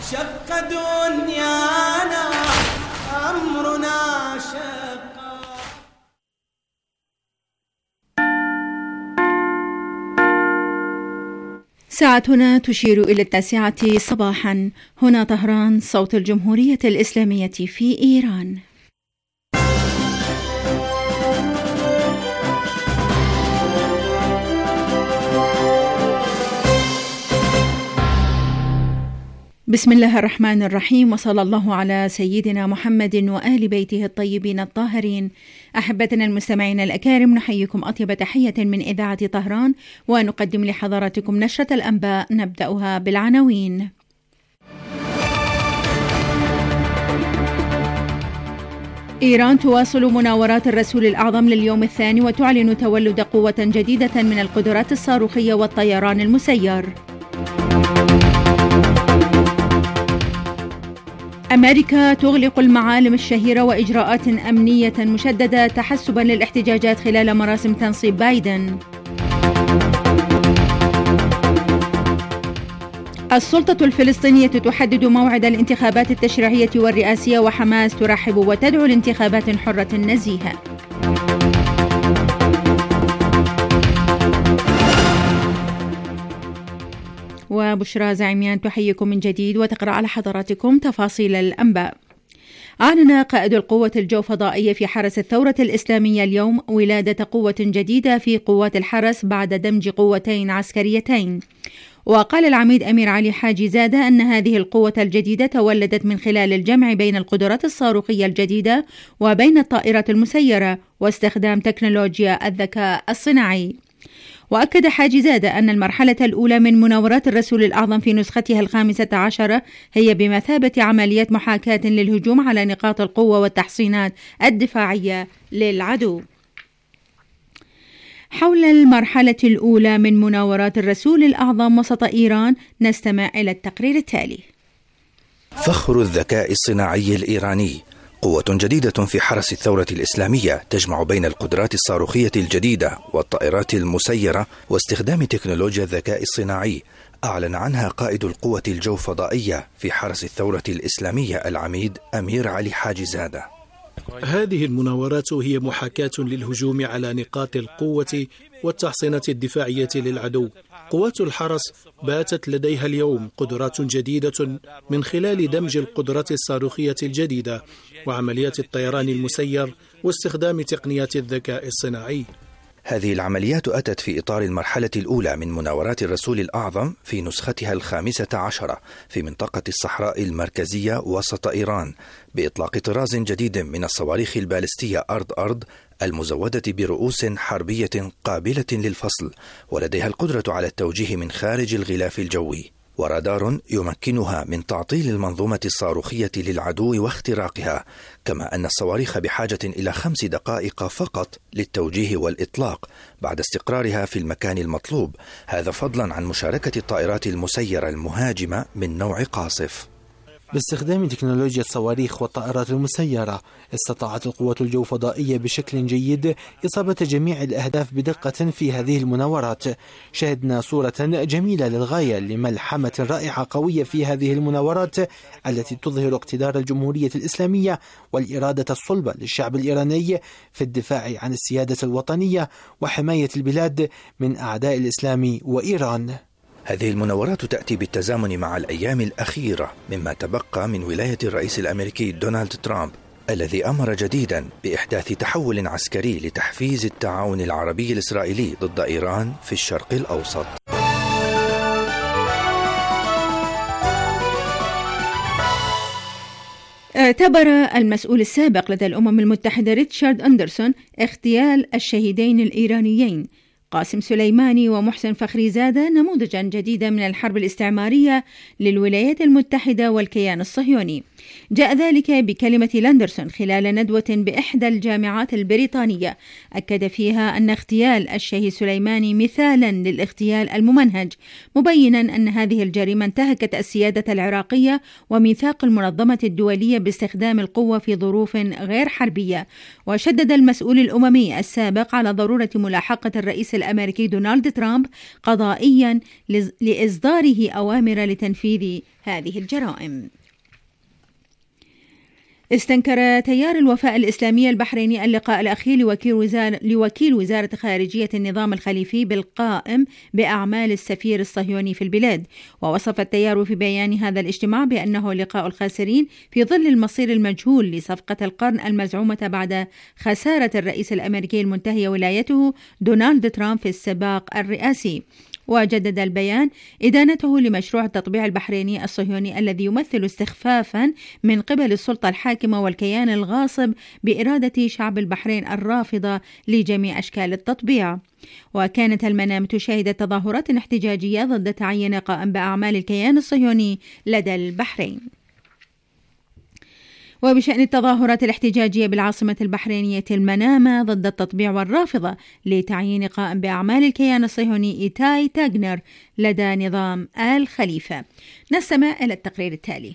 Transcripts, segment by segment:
شق دنيانا أمرنا شق. ساعتنا تشير إلى 9 صباحا. هنا طهران، صوت الجمهورية الإسلامية في إيران. بسم الله الرحمن الرحيم، وصلى الله على سيدنا محمد وآل بيته الطيبين الطاهرين. أحبتنا المستمعين الأكارم، نحييكم أطيب تحية من إذاعة طهران، ونقدم لحضراتكم نشرة الأنباء، نبدأها بالعناوين. إيران تواصل مناورات الرسول الأعظم لليوم الثاني، وتعلن تولد قوة جديدة من القدرات الصاروخية والطيران المسير. أمريكا تغلق المعالم الشهيرة وإجراءات أمنية مشددة تحسبا للاحتجاجات خلال مراسم تنصيب بايدن. السلطة الفلسطينية تحدد موعد الانتخابات التشريعية والرئاسية، وحماس ترحب وتدعو لانتخابات حرة نزيهة. وبشرى زعيميان تحييكم من جديد وتقرأ على حضراتكم تفاصيل الأنباء. أعلن قائد القوة الجوفضائية في حرس الثورة الإسلامية اليوم ولادة قوة جديدة في قوات الحرس بعد دمج قوتين عسكريتين. وقال العميد أمير علي حاجي زادة أن هذه القوة الجديدة تولدت من خلال الجمع بين القدرات الصاروخية الجديدة وبين الطائرات المسيرة واستخدام تكنولوجيا الذكاء الصناعي. وأكد حاجي زادة أن المرحلة الأولى من مناورات الرسول الأعظم في نسختها 15 هي بمثابة عملية محاكاة للهجوم على نقاط القوة والتحصينات الدفاعية للعدو. حول المرحلة الأولى من مناورات الرسول الأعظم وسط إيران، نستمع إلى التقرير التالي. فخر الذكاء الصناعي الإيراني، قوة جديدة في حرس الثورة الإسلامية تجمع بين القدرات الصاروخية الجديدة والطائرات المسيرة واستخدام تكنولوجيا الذكاء الصناعي، أعلن عنها قائد القوة الجوفضائية في حرس الثورة الإسلامية العميد أمير علي حاجي زادة. هذه المناورات هي محاكاة للهجوم على نقاط القوة والتحصينات الدفاعية للعدو. قوات الحرس باتت لديها اليوم قدرات جديدة من خلال دمج القدرات الصاروخية الجديدة وعمليات الطيران المسير واستخدام تقنيات الذكاء الصناعي. هذه العمليات أتت في إطار المرحلة الأولى من مناورات الرسول الأعظم في نسختها 15 في منطقة الصحراء المركزية وسط إيران، بإطلاق طراز جديد من الصواريخ البالستية أرض المزودة برؤوس حربية قابلة للفصل، ولديها القدرة على التوجيه من خارج الغلاف الجوي، ورادار يمكنها من تعطيل المنظومة الصاروخية للعدو واختراقها، كما أن الصواريخ بحاجة إلى 5 دقائق فقط للتوجيه والإطلاق بعد استقرارها في المكان المطلوب، هذا فضلا عن مشاركة الطائرات المسيرة المهاجمة من نوع قاصف. باستخدام تكنولوجيا الصواريخ والطائرات المسيرة، استطاعت القوة الجوفضائية بشكل جيد إصابة جميع الأهداف بدقة في هذه المناورات. شهدنا صورة جميلة للغاية لملحمة رائعة قوية في هذه المناورات التي تظهر اقتدار الجمهورية الإسلامية والإرادة الصلبة للشعب الإيراني في الدفاع عن السيادة الوطنية وحماية البلاد من أعداء الإسلام وإيران. هذه المناورات تأتي بالتزامن مع الأيام الأخيرة مما تبقى من ولاية الرئيس الأمريكي دونالد ترامب، الذي أمر جديدا بإحداث تحول عسكري لتحفيز التعاون العربي الإسرائيلي ضد إيران في الشرق الأوسط. اعتبر المسؤول السابق لدى الأمم المتحدة ريتشارد أندرسون اغتيال الشهيدين الإيرانيين قاسم سليماني ومحسن فخريزادة نموذجا جديدا من الحرب الاستعمارية للولايات المتحدة والكيان الصهيوني. جاء ذلك بكلمة لاندرسون خلال ندوة بإحدى الجامعات البريطانية أكد فيها أن اغتيال الشهيد سليماني مثالا للاغتيال الممنهج، مبينا أن هذه الجريمة انتهكت السيادة العراقية وميثاق المنظمة الدولية باستخدام القوة في ظروف غير حربية. وشدد المسؤول الأممي السابق على ضرورة ملاحقة الرئيس الأمريكي دونالد ترامب قضائيا لإصداره أوامر لتنفيذ هذه الجرائم. استنكر تيار الوفاء الإسلامي البحريني اللقاء الأخير لوكيل وزارة خارجية النظام الخليفي بالقائم بأعمال السفير الصهيوني في البلاد، ووصف التيار في بيان هذا الاجتماع بأنه لقاء الخاسرين في ظل المصير المجهول لصفقة القرن المزعومة بعد خسارة الرئيس الأمريكي المنتهي ولايته دونالد ترامب في السباق الرئاسي. وجدد البيان إدانته لمشروع التطبيع البحريني الصهيوني الذي يمثل استخفافا من قبل السلطة الحاكمة والكيان الغاصب بإرادة شعب البحرين الرافضة لجميع أشكال التطبيع. وكانت المنام تشاهد تظاهرات احتجاجية ضد تعيين قائم بأعمال الكيان الصهيوني لدى البحرين. وبشأن التظاهرات الاحتجاجية بالعاصمة البحرينية المنامة ضد التطبيع والرافضة لتعيين قائم بأعمال الكيان الصهيوني إيتاي تاغنر لدى نظام آل خليفة. نستمع إلى التقرير التالي.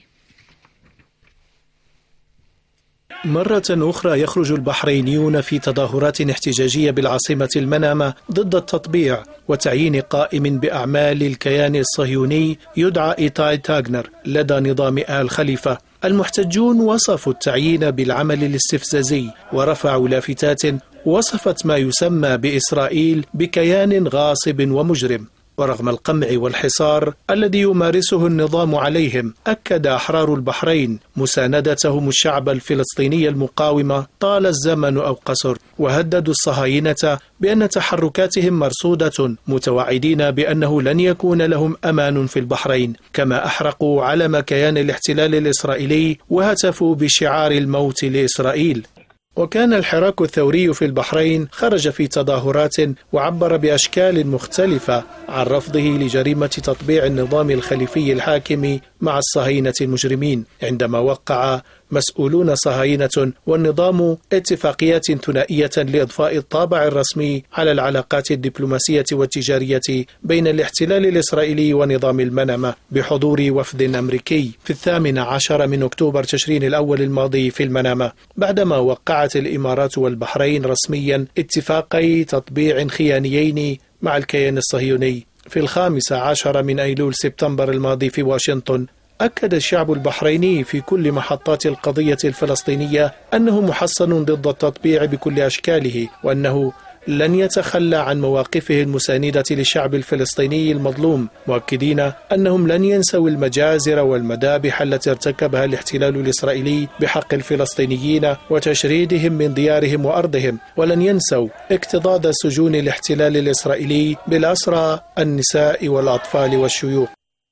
مرة أخرى يخرج البحرينيون في تظاهرات احتجاجية بالعاصمة المنامة ضد التطبيع وتعيين قائم بأعمال الكيان الصهيوني يدعى إيتاي تاغنر لدى نظام آل خليفة. المحتجون وصفوا التعيين بالعمل الاستفزازي ورفعوا لافتات وصفت ما يسمى بإسرائيل بكيان غاصب ومجرم. ورغم القمع والحصار الذي يمارسه النظام عليهم، أكد أحرار البحرين مساندتهم الشعب الفلسطيني المقاوم طال الزمن أو قصر، وهددوا الصهاينة بأن تحركاتهم مرصودة، متوعدين بأنه لن يكون لهم أمان في البحرين. كما أحرقوا علم كيان الاحتلال الإسرائيلي وهتفوا بشعار الموت لإسرائيل. وكان الحراك الثوري في البحرين خرج في تظاهرات وعبر بأشكال مختلفة عن رفضه لجريمة تطبيع النظام الخليفي الحاكم مع الصهاينة المجرمين، عندما وقع مسؤولون صهاينة والنظام اتفاقيات ثنائية لإضفاء الطابع الرسمي على العلاقات الدبلوماسية والتجارية بين الاحتلال الإسرائيلي ونظام المنامة بحضور وفد أمريكي في 18 من أكتوبر تشرين الأول الماضي في المنامة، بعدما وقعت الإمارات والبحرين رسميا اتفاقي تطبيع خيانيين مع الكيان الصهيوني. في 15 من أيلول سبتمبر الماضي في واشنطن، أكد الشعب البحريني في كل محطات القضية الفلسطينية أنه محصن ضد التطبيع بكل أشكاله، وأنه لن يتخلى عن مواقفه المساندة للشعب الفلسطيني المظلوم، مؤكدين أنهم لن ينسوا المجازر والمذابح التي ارتكبها الاحتلال الإسرائيلي بحق الفلسطينيين وتشريدهم من ديارهم وأرضهم، ولن ينسوا اكتظاظ سجون الاحتلال الإسرائيلي بالأسرى النساء والأطفال والشيوخ.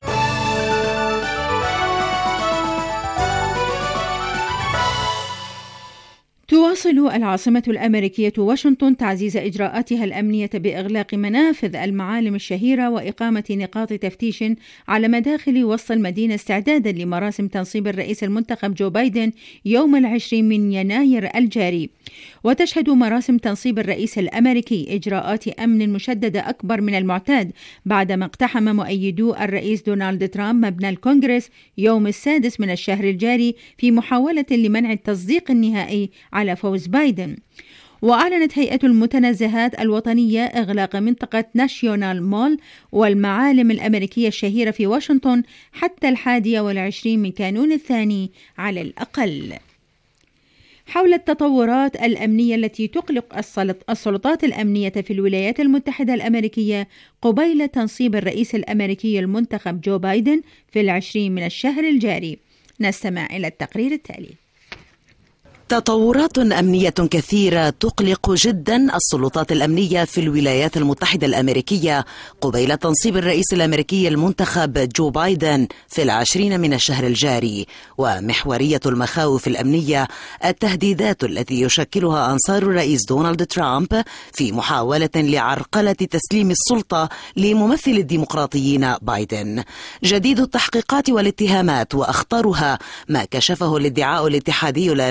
تواصل العاصمة الأمريكية واشنطن تعزيز إجراءاتها الأمنية بإغلاق منافذ المعالم الشهيرة وإقامة نقاط تفتيش على مداخل وسط المدينة استعدادا لمراسم تنصيب الرئيس المنتخب جو بايدن يوم 20 من يناير الجاري. وتشهد مراسم تنصيب الرئيس الأمريكي إجراءات أمن مشددة أكبر من المعتاد بعدما اقتحم مؤيدو الرئيس دونالد ترامب مبنى الكونغرس يوم 6 من الشهر الجاري في محاولة لمنع التصديق النهائي على فوز بايدن. وأعلنت هيئة المتنزهات الوطنية إغلاق منطقة ناشيونال مول والمعالم الأمريكية الشهيرة في واشنطن حتى 21 من كانون الثاني على الأقل. حول التطورات الأمنية التي تقلق السلطات الأمنية في الولايات المتحدة الأمريكية قبيل تنصيب الرئيس الأمريكي المنتخب جو بايدن في 20 من الشهر الجاري، نستمع إلى التقرير التالي. تطورات أمنية كثيرة تقلق جدا السلطات الأمنية في الولايات المتحدة الأمريكية قبيل تنصيب الرئيس الأمريكي المنتخب جو بايدن في 20 من الشهر الجاري. ومحورية المخاوف الأمنية التهديدات التي يشكلها أنصار الرئيس دونالد ترامب في محاولة لعرقلة تسليم السلطة لممثل الديمقراطيين بايدن. جديد التحقيقات والاتهامات وأخطرها ما كشفه الادعاء الاتحادي الأمريكي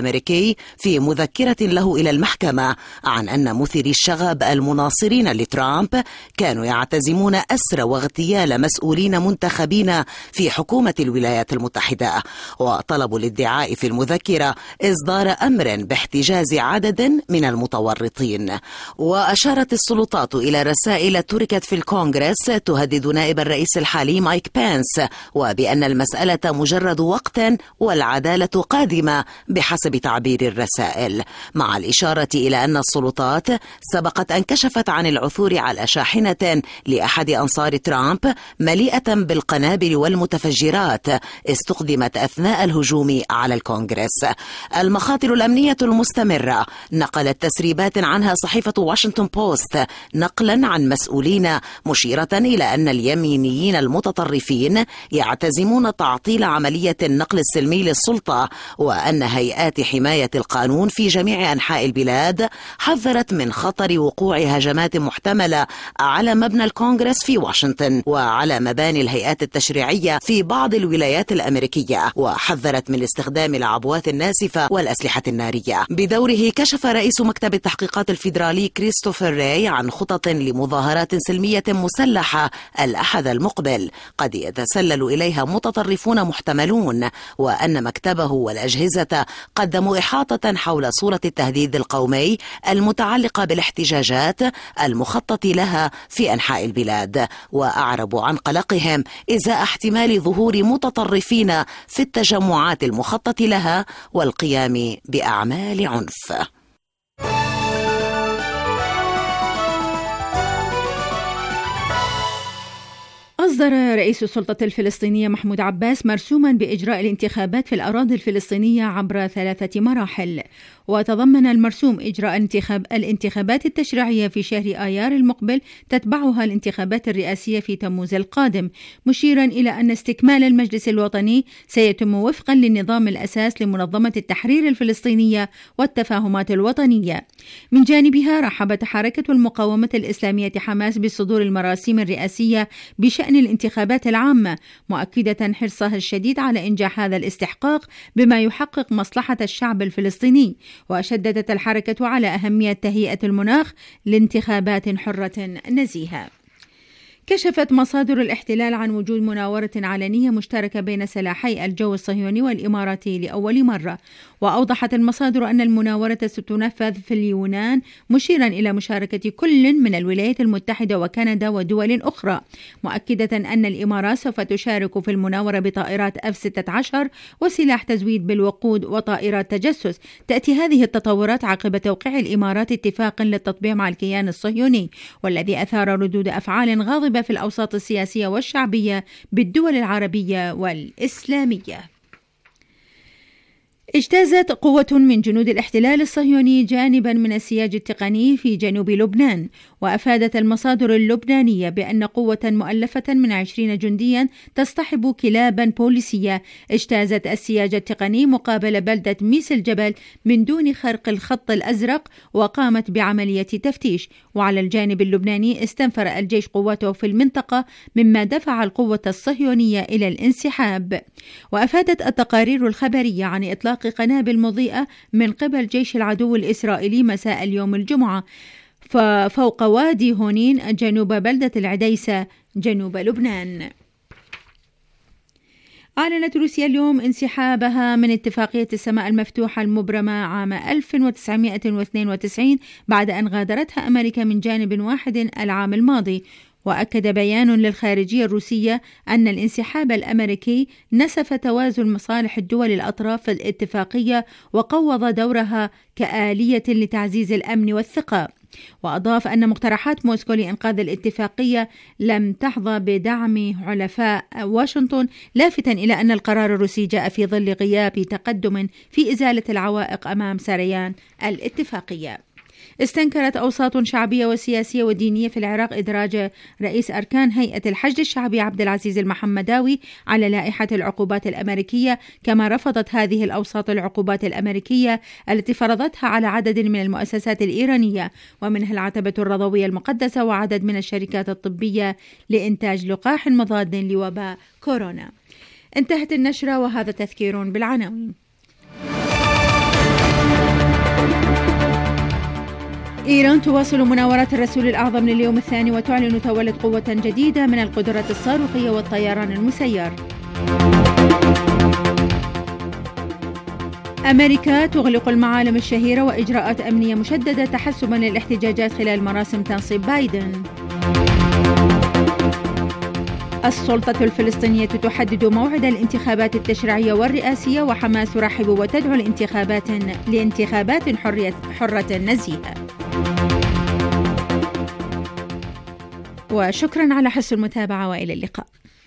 الدولي في مذكرة له إلى المحكمة عن أن مثيري الشغب المناصرين لترامب كانوا يعتزمون أسر واغتيال مسؤولين منتخبين في حكومة الولايات المتحدة، وطلبوا الادعاء في المذكرة إصدار أمر باحتجاز عدد من المتورطين. وأشارت السلطات إلى رسائل تركت في الكونغرس تهدد نائب الرئيس الحالي مايك بينس، وبأن المسألة مجرد وقت والعدالة قادمة بحسب تعبير الرسائل، مع الإشارة إلى أن السلطات سبقت أن كشفت عن العثور على شاحنة لأحد أنصار ترامب مليئة بالقنابل والمتفجرات استخدمت أثناء الهجوم على الكونغرس. المخاطر الأمنية المستمرة نقلت تسريبات عنها صحيفة واشنطن بوست نقلا عن مسؤولين مشيرة إلى أن اليمينيين المتطرفين يعتزمون تعطيل عملية النقل السلمي للسلطة، وأن هيئات حماية القانون في جميع أنحاء البلاد حذرت من خطر وقوع هجمات محتملة على مبنى الكونغرس في واشنطن وعلى مباني الهيئات التشريعية في بعض الولايات الأمريكية، وحذرت من استخدام العبوات الناسفة والأسلحة النارية. بدوره كشف رئيس مكتب التحقيقات الفيدرالي كريستوفر راي عن خطط لمظاهرات سلمية مسلحة الأحد المقبل قد يتسلل إليها متطرفون محتملون، وأن مكتبه والأجهزة قدموا إحاطة حول صورة التهديد القومي المتعلقة بالاحتجاجات المخطط لها في أنحاء البلاد، وأعربوا عن قلقهم إزاء احتمال ظهور متطرفين في التجمعات المخطط لها والقيام بأعمال عنف. أصدر رئيس السلطة الفلسطينية محمود عباس مرسوما بإجراء الانتخابات في الأراضي الفلسطينية عبر 3 مراحل، وتضمن المرسوم إجراء الانتخابات التشريعية في شهر آيار المقبل تتبعها الانتخابات الرئاسية في تموز القادم، مشيرا إلى أن استكمال المجلس الوطني سيتم وفقا للنظام الأساس لمنظمة التحرير الفلسطينية والتفاهمات الوطنية. من جانبها رحبت حركة المقاومة الإسلامية حماس بصدور المراسيم الرئاسية بشأن الانتخابات العامة، مؤكدة حرصها الشديد على إنجاح هذا الاستحقاق بما يحقق مصلحة الشعب الفلسطيني. وشددت الحركة على أهمية تهيئة المناخ لانتخابات حرة نزيهة. كشفت مصادر الاحتلال عن وجود مناورة علنية مشتركة بين سلاحي الجو الصهيوني والإماراتي لأول مرة، وأوضحت المصادر أن المناورة ستنفذ في اليونان، مشيرا إلى مشاركة كل من الولايات المتحدة وكندا ودول أخرى، مؤكدة أن الإمارات سوف تشارك في المناورة بطائرات F-16 وسلاح تزويد بالوقود وطائرات تجسس. تأتي هذه التطورات عقب توقيع الإمارات اتفاق للتطبيع مع الكيان الصهيوني، والذي أثار ردود أفعال غاضبة في الأوساط السياسية والشعبية بالدول العربية والإسلامية. اجتازت قوة من جنود الاحتلال الصهيوني جانبا من السياج التقني في جنوب لبنان، وأفادت المصادر اللبنانية بأن قوة مؤلفة من 20 جنديا تصطحب كلابا بوليسية اجتازت السياج التقني مقابل بلدة ميس الجبل من دون خرق الخط الأزرق، وقامت بعملية تفتيش. وعلى الجانب اللبناني استنفر الجيش قواته في المنطقة، مما دفع القوة الصهيونية إلى الانسحاب. وأفادت التقارير الخبرية عن إطلاق قنابل مضيئة من قبل جيش العدو الإسرائيلي مساء اليوم الجمعة فوق وادي هونين جنوب بلدة العديسة جنوب لبنان. أعلنت روسيا اليوم انسحابها من اتفاقية السماء المفتوحة المبرمة عام 1992 بعد أن غادرتها أمريكا من جانب واحد العام الماضي. وأكد بيان للخارجية الروسية أن الانسحاب الأمريكي نسف توازن مصالح الدول الأطراف في الاتفاقية وقوض دورها كآلية لتعزيز الأمن والثقة. وأضاف أن مقترحات موسكو لإنقاذ الاتفاقية لم تحظى بدعم حلفاء واشنطن، لافتا إلى أن القرار الروسي جاء في ظل غياب تقدم في إزالة العوائق أمام سريان الاتفاقية. استنكرت أوساط شعبية وسياسية ودينية في العراق إدراج رئيس أركان هيئة الحشد الشعبي عبد العزيز المحمداوي على لائحة العقوبات الأمريكية، كما رفضت هذه الأوساط العقوبات الأمريكية التي فرضتها على عدد من المؤسسات الإيرانية، ومنها العتبة الرضوية المقدسة وعدد من الشركات الطبية لإنتاج لقاح مضاد لوباء كورونا. انتهت النشرة وهذا تذكير بالعناوين. إيران تواصل مناورات الرسول الأعظم لليوم الثاني وتعلن تولد قوة جديدة من القدرات الصاروخية والطيران المسير. أمريكا تغلق المعالم الشهيرة وإجراءات أمنية مشددة تحسبا للاحتجاجات خلال مراسم تنصيب بايدن. السلطة الفلسطينية تحدد موعد الانتخابات التشريعية والرئاسية، وحماس ترحب وتدعو لانتخابات حرة نزيهة. وشكرا على حسن المتابعة وإلى اللقاء.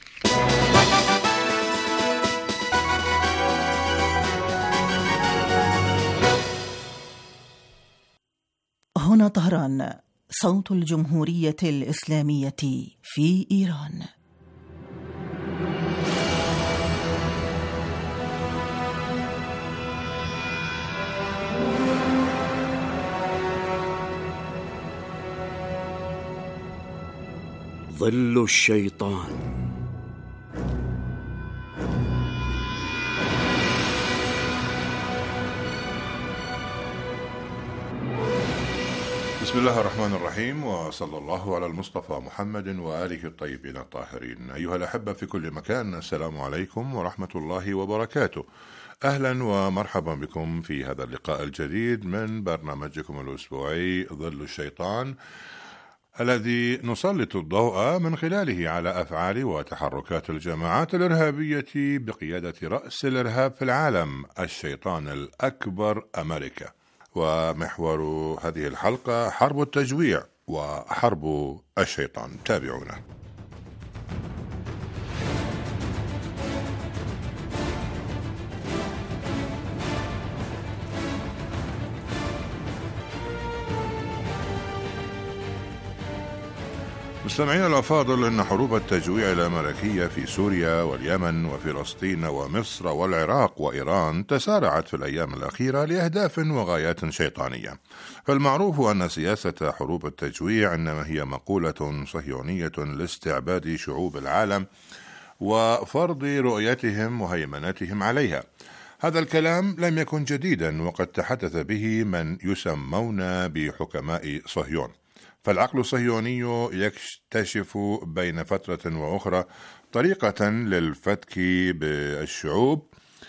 هنا طهران، صوت الجمهورية الإسلامية في إيران. ظل الشيطان. بسم الله الرحمن الرحيم، وصلى الله على المصطفى محمد وآله الطيبين الطاهرين. أيها الأحبة في كل مكان، السلام عليكم ورحمة الله وبركاته. أهلا ومرحبا بكم في هذا اللقاء الجديد من برنامجكم الأسبوعي ظل الشيطان، الذي نسلط الضوء من خلاله على أفعال وتحركات الجماعات الإرهابية بقيادة رأس الإرهاب في العالم، الشيطان الأكبر أمريكا. ومحور هذه الحلقة حرب التجويع وحرب الشيطان. تابعونا. مستمعينا الأفاضل، إن حروب التجويع الأمريكية في سوريا واليمن وفلسطين ومصر والعراق وإيران تسارعت في الأيام الأخيرة لأهداف وغايات شيطانية. فالمعروف أن سياسة حروب التجويع إنما هي مقولة صهيونية لاستعباد شعوب العالم وفرض رؤيتهم وهيمنتهم عليها. هذا الكلام لم يكن جديدا، وقد تحدث به من يسمون بحكماء صهيون. فالعقل الصهيوني يكتشف بين فترة وأخرى طريقة للفتك بالشعوب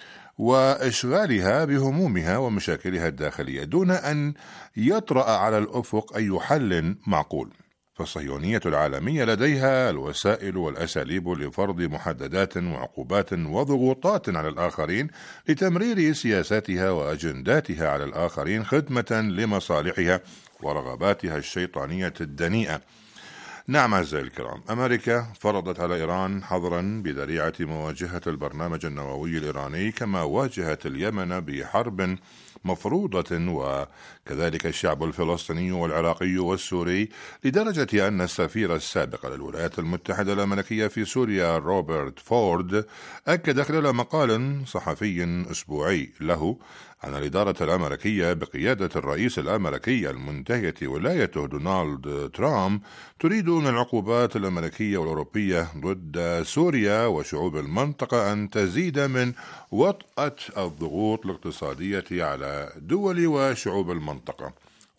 وإشغالها بهمومها ومشاكلها الداخلية دون أن يطرأ على الأفق أي حل معقول. فالصهيونية العالمية لديها الوسائل والأساليب لفرض محددات وعقوبات وضغوطات على الآخرين لتمرير سياساتها وأجنداتها على الآخرين خدمة لمصالحها ورغباتها الشيطانية الدنيئة. نعم أعزائي الكرام، أمريكا فرضت على إيران حظرا بذريعة مواجهة البرنامج النووي الإيراني، كما واجهت اليمن بحرب مفروضة، وكذلك الشعب الفلسطيني والعراقي والسوري، لدرجة أن السفير السابق للولايات المتحدة الأمريكية في سوريا روبرت فورد أكد خلال مقال صحفي أسبوعي له أن الإدارة الأمريكية بقيادة الرئيس الأمريكي المنتهية ولايته دونالد ترامب تريد من العقوبات الأمريكية والأوروبية ضد سوريا وشعوب المنطقة أن تزيد من وطأة الضغوط الاقتصادية على دول وشعوب المنطقة،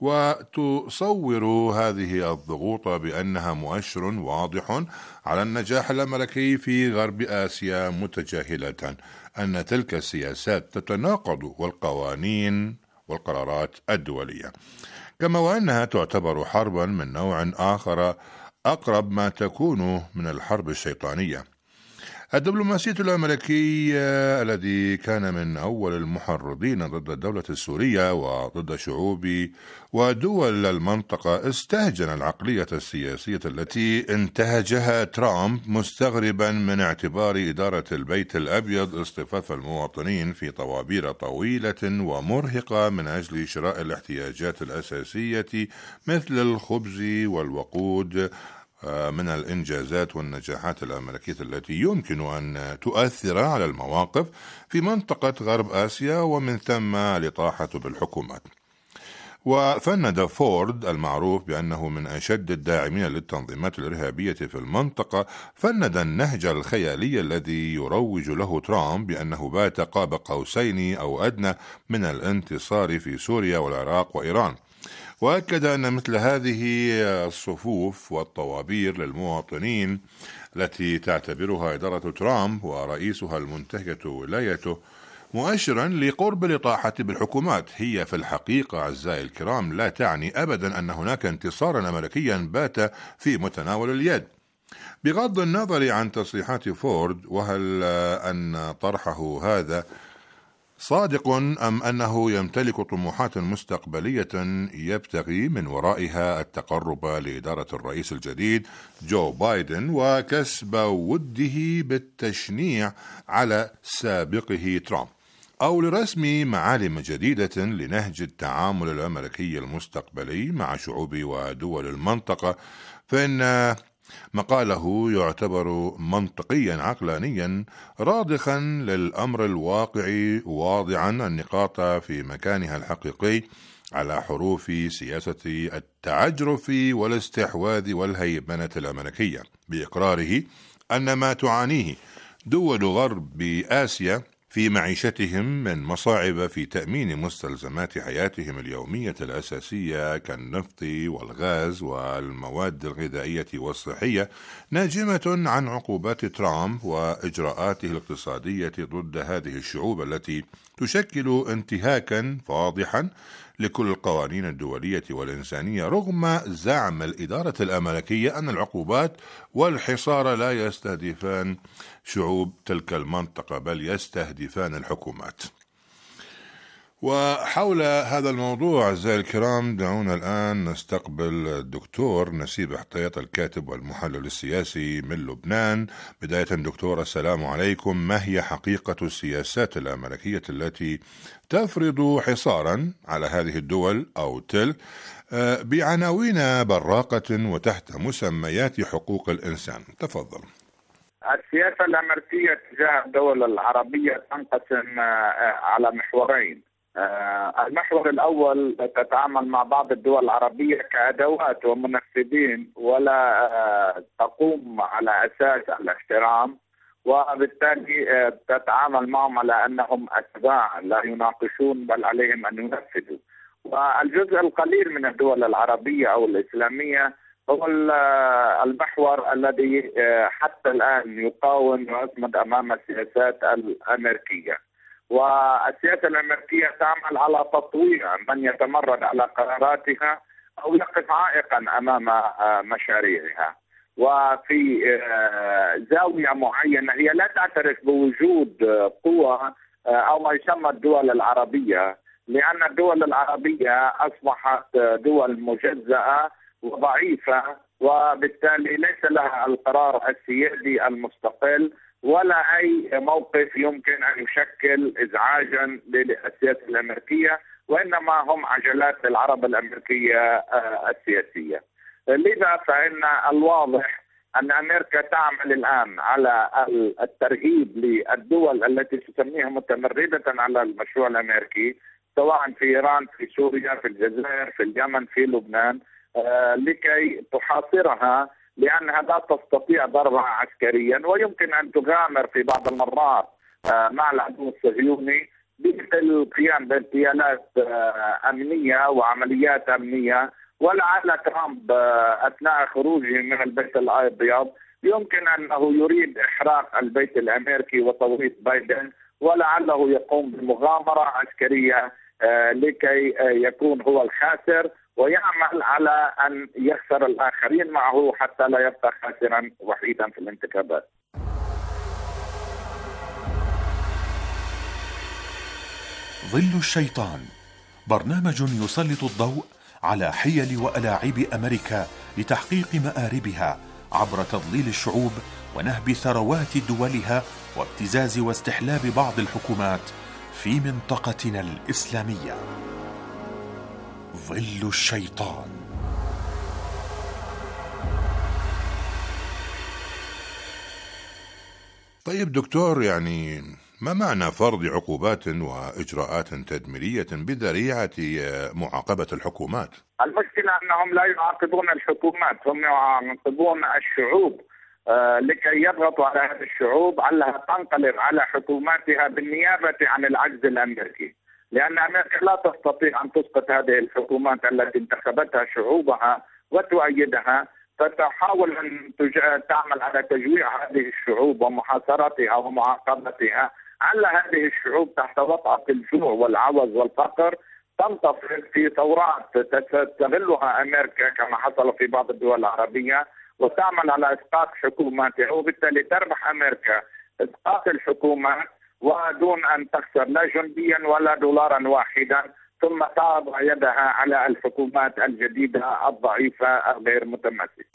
وتصور هذه الضغوط بأنها مؤشر واضح على النجاح الأمريكي في غرب آسيا، متجاهلة أن تلك السياسات تتناقض والقوانين والقرارات الدولية، كما وأنها تعتبر حربا من نوع آخر أقرب ما تكون من الحرب الشيطانية. الدبلوماسية الأمريكية الذي كان من أول المحرضين ضد الدولة السورية وضد شعوب ودول المنطقة استهجن العقلية السياسية التي انتهجها ترامب، مستغربا من اعتبار إدارة البيت الأبيض اصطفاف المواطنين في طوابير طويلة ومرهقة من أجل شراء الاحتياجات الأساسية مثل الخبز والوقود من الإنجازات والنجاحات الأمريكية التي يمكن أن تؤثر على المواقف في منطقة غرب آسيا ومن ثم الإطاحة بالحكومات. وفند فورد المعروف بأنه من أشد الداعمين للتنظيمات الإرهابية في المنطقة فند النهج الخيالي الذي يروج له ترامب بأنه بات قاب قوسين أو أدنى من الانتصار في سوريا والعراق وإيران. وأكد أن مثل هذه الصفوف والطوابير للمواطنين التي تعتبرها إدارة ترامب ورئيسها المنتهكة ولايته مؤشرا لقرب الإطاحة بالحكومات، هي في الحقيقة أعزائي الكرام لا تعني أبدا أن هناك انتصارا أمريكيا بات في متناول اليد. بغض النظر عن تصريحات فورد وهل أن طرحه هذا صادق أم أنه يمتلك طموحات مستقبلية يبتغي من ورائها التقرب لإدارة الرئيس الجديد جو بايدن وكسب وده بالتشنيع على سابقه ترامب، أو لرسم معالم جديدة لنهج التعامل الأمريكي المستقبلي مع شعوب ودول المنطقة، فإن مقاله يعتبر منطقيا عقلانيا راضخا للأمر الواقعي، واضعا النقاط في مكانها الحقيقي على حروف سياسة التعجرف والاستحواذ والهيمنة الأمريكية، بإقراره أن ما تعانيه دول غرب آسيا في معيشتهم من مصاعب في تأمين مستلزمات حياتهم اليومية الأساسية كالنفط والغاز والمواد الغذائية والصحية ناجمة عن عقوبات ترامب وإجراءاته الاقتصادية ضد هذه الشعوب التي تشكل انتهاكا فاضحا لكل القوانين الدولية والإنسانية، رغم زعم الإدارة الأمريكية أن العقوبات والحصار لا يستهدفان شعوب تلك المنطقة بل يستهدفان الحكومات. وحول هذا الموضوع أعزائي الكرام دعونا الآن نستقبل الدكتور نسيب حطيط الكاتب والمحلل السياسي من لبنان. بداية دكتور السلام عليكم، ما هي حقيقة السياسات الأمريكية التي تفرض حصارا على هذه الدول أو تلك بعناوين براقة وتحت مسميات حقوق الإنسان؟ تفضل. السياسة الأمريكية تجاه الدول العربية تنقسم على محورين. المحور الأول تتعامل مع بعض الدول العربية كأدوات ومنفذين ولا تقوم على أساس الاحترام، وبالتالي تتعامل معهم على أنهم أتباع لا يناقشون بل عليهم أن ينفذوا. والجزء القليل من الدول العربية أو الإسلامية هو المحور الذي حتى الآن يقاوم ويصمد أمام السياسات الأمريكية. والسياسة الأمريكية تعمل على تطويع من يتمرد على قراراتها أو يقف عائقا أمام مشاريعها، وفي زاوية معينة هي لا تعترف بوجود قوى أو ما يسمى الدول العربية، لأن الدول العربية أصبحت دول مجزأة وضعيفة، وبالتالي ليس لها القرار السيادي المستقل ولا أي موقف يمكن أن يشكل إزعاجا للسياسة الأمريكية، وإنما هم عجلات العرب الأمريكية السياسية. لذا فإن الواضح أن أمريكا تعمل الآن على الترهيب للدول التي تسميها متمردة على المشروع الأمريكي، سواء في إيران، في سوريا، في الجزائر، في اليمن، في لبنان، لكي تحاصرها، لأنها لا تستطيع ضربها عسكريا، ويمكن أن تغامر في بعض المرات مع العدو الصهيوني بالقيام باغتيالات أمنية وعمليات أمنية. ولعل ترامب أثناء خروجه من البيت الأبيض يمكن أنه يريد إحراق البيت الأمريكي وتوريط بايدن، ولعله يقوم بمغامرة عسكرية لكي يكون هو الخاسر ويعمل على أن يخسر الآخرين معه حتى لا يبقى خاسرا وحيدا في الانتخابات. ظل الشيطان برنامج يسلط الضوء على حيل وألاعيب أمريكا لتحقيق مآربها عبر تضليل الشعوب ونهب ثروات دولها وابتزاز واستحلاب بعض الحكومات في منطقتنا الإسلامية. ظل الشيطان. طيب دكتور، يعني ما معنى فرض عقوبات وإجراءات تدميرية بذريعة معاقبة الحكومات؟ المشكلة أنهم لا يعاقبون الحكومات، هم يعاقبون الشعوب لكي يضغطوا على هذه الشعوب علها تنقلب على حكوماتها بالنيابة عن العجز الأمريكي. لأن أمريكا لا تستطيع أن تسقط هذه الحكومات التي انتخبتها شعوبها وتؤيدها، فتحاول أن تعمل على تجويع هذه الشعوب ومحاصرتها ومعاقبتها. على هذه الشعوب تحت وطأة الجوع والعوز والفقر تنتصر في ثورات تستغلها أمريكا كما حصل في بعض الدول العربية، وتعمل على إسقاط حكوماتها، وبالتالي تربح أمريكا إسقاط الحكومات ودون أن تخسر لا جنديا ولا دولارا واحدا، ثم تضع يدها على الحكومات الجديدة الضعيفة الغير متماسكة.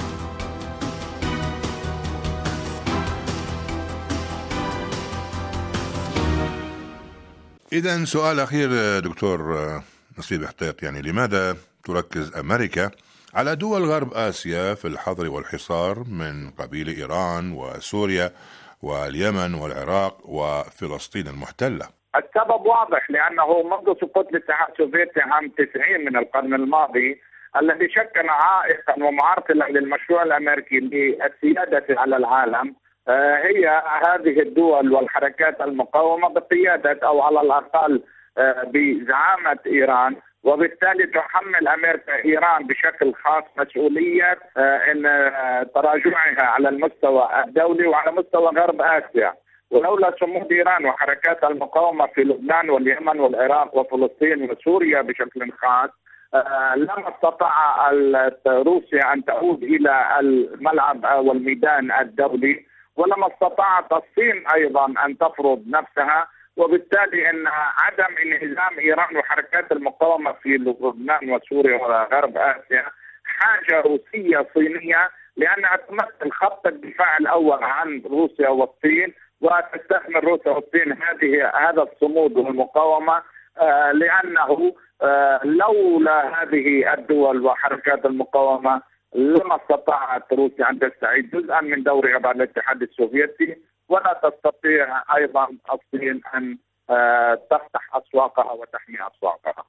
إذن سؤال أخير دكتور نصيب حطيط، يعني لماذا تركز أمريكا على دول غرب آسيا في الحظر والحصار من قبيل إيران وسوريا واليمن والعراق وفلسطين المحتلة؟ السبب واضح، لأنه منذ سقوط الاتحاد السوفيتي عام 90 من القرن الماضي الذي شكل عائقا ومعرقلا للمشروع الأمريكي للسيادة على العالم هي هذه الدول والحركات المقاومة بقيادة أو على الأقل بزعامة إيران، وبالتالي تحمل أمريكا إيران بشكل خاص مسؤولية إن تراجعها على المستوى الدولي وعلى مستوى غرب آسيا. ولولا صمود إيران وحركات المقاومة في لبنان واليمن والعراق وفلسطين وسوريا بشكل خاص لما استطاع روسيا أن تعود إلى الملعب والميدان الدولي، ولما استطاعت الصين أيضا أن تفرض نفسها. وبالتالي أن عدم انهزام إيران وحركات المقاومة في لبنان وسوريا وغرب آسيا حاجة روسية صينية، لأنها تمثل خط الدفاع الأول عن روسيا والصين، وتستثمر روسيا والصين هذا الصمود والمقاومة، لأنه لولا هذه الدول وحركات المقاومة لما استطاعت روسيا أن تستعيد جزءا من دورها بعد الاتحاد السوفيتي، ولا تستطيع أيضا الصين أن تفتح أسواقها وتحمي أسواقها.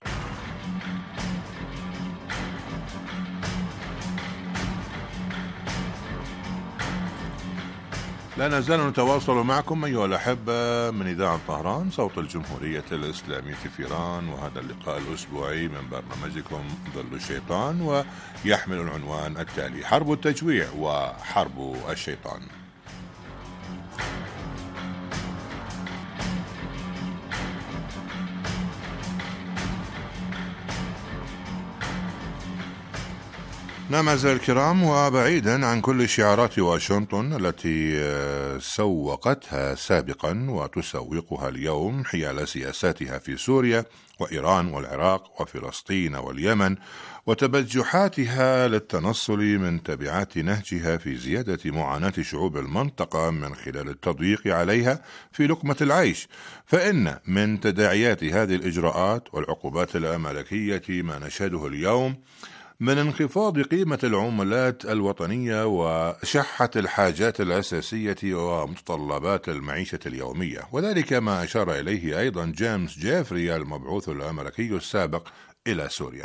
لا نزال نتواصل معكم أيها الأحبة من إذاعة طهران صوت الجمهورية الإسلامية في إيران، وهذا اللقاء الأسبوعي من برنامجكم ظل الشيطان، ويحمل العنوان التالي: حرب التجويع وحرب الشيطان. نعم أعزائي الكرام، وبعيدا عن كل شعارات واشنطن التي سوقتها سابقا وتسوقها اليوم حيال سياساتها في سوريا وإيران والعراق وفلسطين واليمن وتبجحاتها للتنصل من تبعات نهجها في زيادة معاناة شعوب المنطقة من خلال التضييق عليها في لقمة العيش، فإن من تداعيات هذه الإجراءات والعقوبات الأمريكية ما نشهده اليوم من انخفاض قيمة العملات الوطنية وشحة الحاجات الأساسية ومتطلبات المعيشة اليومية، وذلك ما أشار إليه أيضا جيمس جيفري المبعوث الأمريكي السابق إلى سوريا.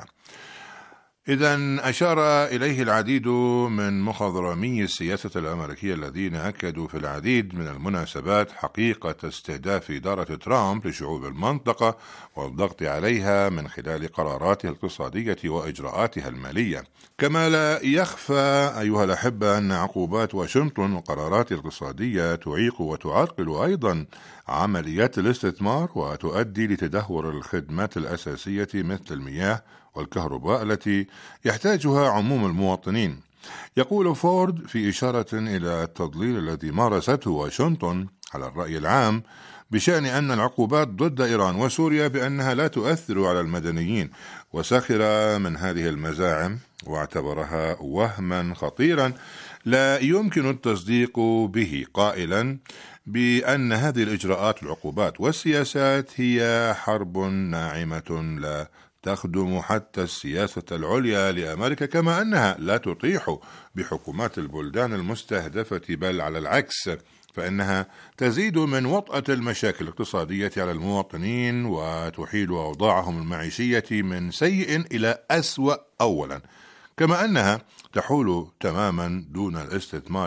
إذن أشار إليه العديد من مخضرمي السياسة الأمريكية الذين أكدوا في العديد من المناسبات حقيقة استهداف إدارة ترامب لشعوب المنطقة والضغط عليها من خلال قراراتها الاقتصادية وإجراءاتها المالية. كما لا يخفى أيها الأحبة أن عقوبات واشنطن وقرارات الاقتصادية تعيق وتعرقل أيضا عمليات الاستثمار وتؤدي لتدهور الخدمات الأساسية مثل المياه والكهرباء التي يحتاجها عموم المواطنين. يقول فورد في إشارة إلى التضليل الذي مارسته واشنطن على الرأي العام بشأن أن العقوبات ضد إيران وسوريا بأنها لا تؤثر على المدنيين، وسخر من هذه المزاعم واعتبرها وهما خطيرا لا يمكن التصديق به، قائلا بأن هذه الإجراءات والعقوبات والسياسات هي حرب ناعمة لا تخدم حتى السياسة العليا لأمريكا، كما أنها لا تطيح بحكومات البلدان المستهدفة، بل على العكس فإنها تزيد من وطأة المشاكل الاقتصادية على المواطنين وتحيل أوضاعهم المعيشية من سيء إلى أسوأ أولا، كما أنها تحول تماما دون الاستثمار